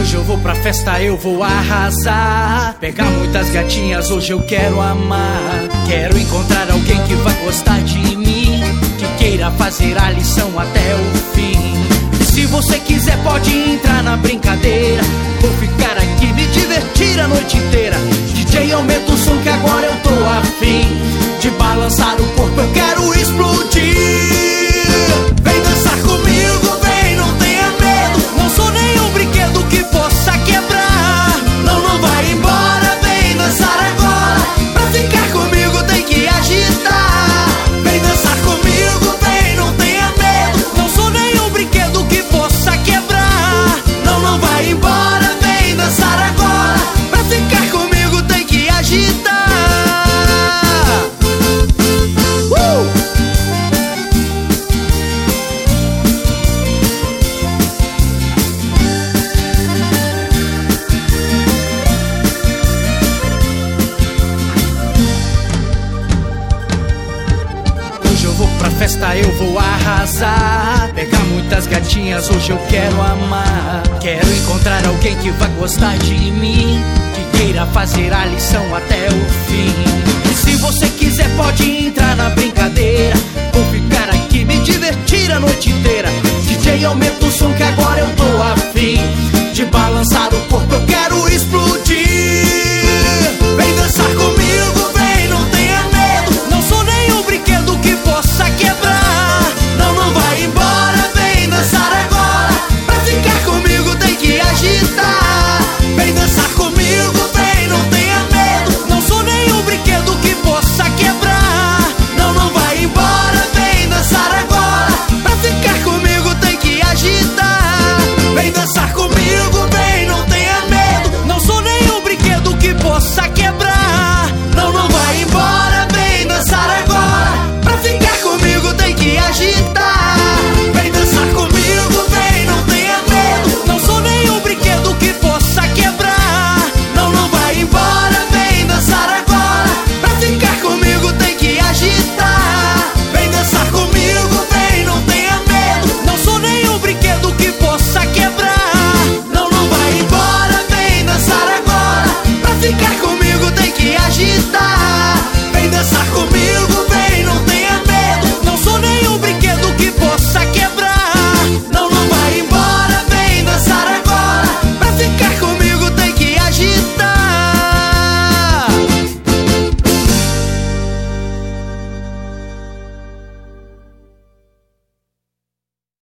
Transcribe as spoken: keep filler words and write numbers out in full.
Hoje eu vou pra festa, eu vou arrasar. Pegar muitas gatinhas, hoje eu quero amar. Quero encontrar alguém que vai gostar de mim, que queira fazer a lição até o fim. Se você quiser pode entrar na brincadeira. Vou ficar aqui, me divertir a noite inteira. D J, aumenta o som que agora eu tô afim de balançar o corpo, eu quero explodir. Vem dançar comigo, vem, não tenha medo. Não sou nenhum brinquedo que possa quebrar. Não, não vai embora, vem dançar agora. Pra ficar comigo tem que agitar. Vem dançar comigo, vem, não tenha medo. Não sou nenhum brinquedo que possa quebrar. Não, não vai embora, vem dançar agora. Pra ficar comigo tem que agitar. Pra festa eu vou arrasar. Pegar muitas gatinhas, hoje eu quero amar. Quero encontrar alguém que vai gostar de mim, que queira fazer a lição até o fim. E se você quiser pode entrar na brincadeira. Vou ficar aqui, me divertir a noite inteira. D J, aumenta o som que agora